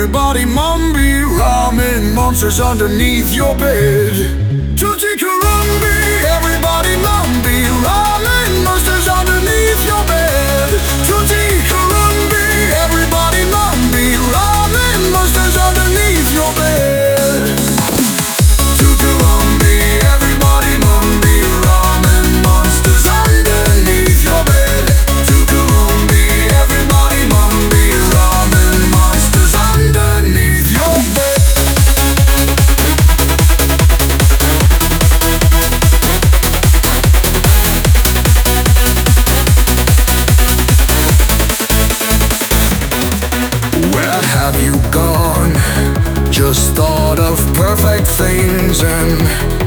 everybody mumby, ramen monsters underneath your bed. Tutti Karumbi, everybody mumby, ramen monsters underneath your bed. Tutti Karumbi, everybody mumby, ramen monsters underneath your bed. Tutti Karumbi, everybody mumby, ramen monsters underneath your bed. Tutti Karumbi, everybody mumby, ramen monsters underneath your bed. Where have you gone? Just thought of perfect things and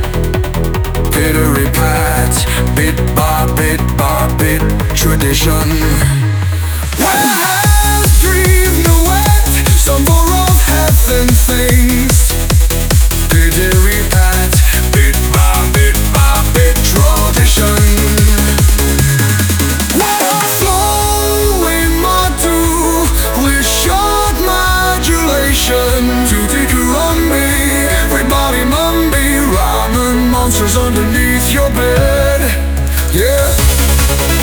pitter-pat, bit by bit, tradition. Where has dreamed the wet, summer of heaven things? Pitter-pat, bit by bit, tradition. Flowing Madu with short modulation. Tutti Karumbi, everybody mumby, ramen monsters underneath your bed. Yeah.